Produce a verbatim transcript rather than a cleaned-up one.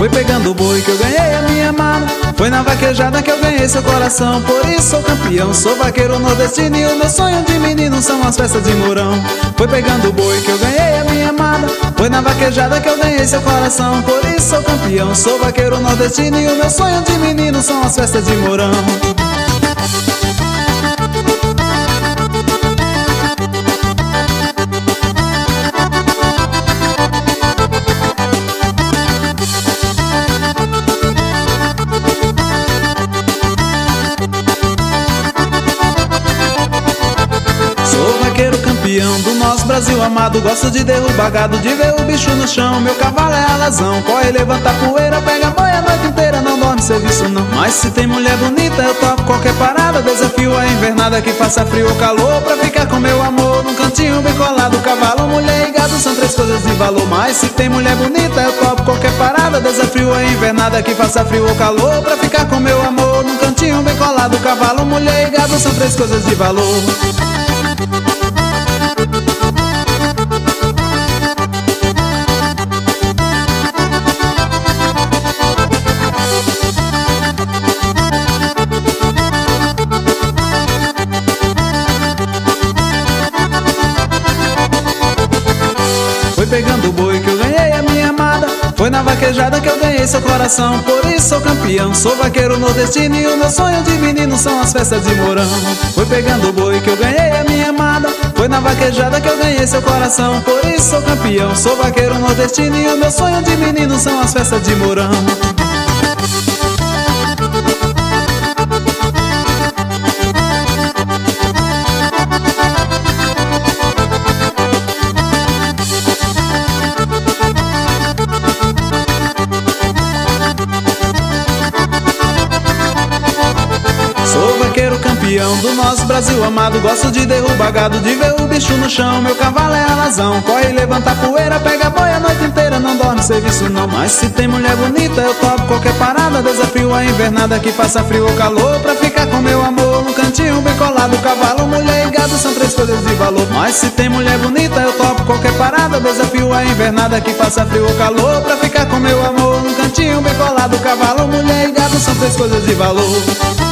Foi pegando o boi que eu ganhei a minha amada, foi na vaquejada que eu ganhei seu coração. Por isso sou campeão, sou vaqueiro nordestino e o meu sonho de menino são as festas de Mourão. Foi pegando o boi que eu ganhei a minha amada, foi na vaquejada que eu ganhei seu coração. Por isso sou campeão, sou vaqueiro nordestino e o meu sonho de menino são as festas de Mourão. Do nosso Brasil amado, gosto de derrubar gado, de ver o bicho no chão. Meu cavalo é alazão, corre, levanta a poeira, pega a boia a noite inteira, não dorme serviço não. Mas se tem mulher bonita, eu topo qualquer parada, desafio a invernada que faça frio ou calor, pra ficar com meu amor num cantinho bem colado. Cavalo, mulher e gado são três coisas de valor. Mas se tem mulher bonita, eu topo qualquer parada, desafio a invernada que faça frio ou calor, pra ficar com meu amor num cantinho bem colado. Cavalo, mulher e gado são três coisas de valor. Foi pegando o boi que eu ganhei a minha amada, foi na vaquejada que eu ganhei seu coração. Por isso sou campeão, sou vaqueiro nordestino e o meu sonho de menino são as festas de Mourão. Foi pegando o boi que eu ganhei a minha amada, foi na vaquejada que eu ganhei seu coração. Por isso sou campeão, sou vaqueiro nordestino e o meu sonho de menino são as festas de Mourão. Do nosso Brasil amado, gosto de derrubar gado, de ver o bicho no chão. Meu cavalo é alazão, corre, levanta a poeira, pega a boia a noite inteira, não dorme serviço não. Mas se tem mulher bonita, eu topo qualquer parada, desafio a invernada que faça frio ou calor, pra ficar com meu amor num cantinho bem colado. Cavalo, mulher e gado são três coisas de valor. Mas se tem mulher bonita, eu topo qualquer parada, desafio a invernada que faça frio ou calor, pra ficar com meu amor num cantinho bem colado. Cavalo, mulher e gado são três coisas de valor.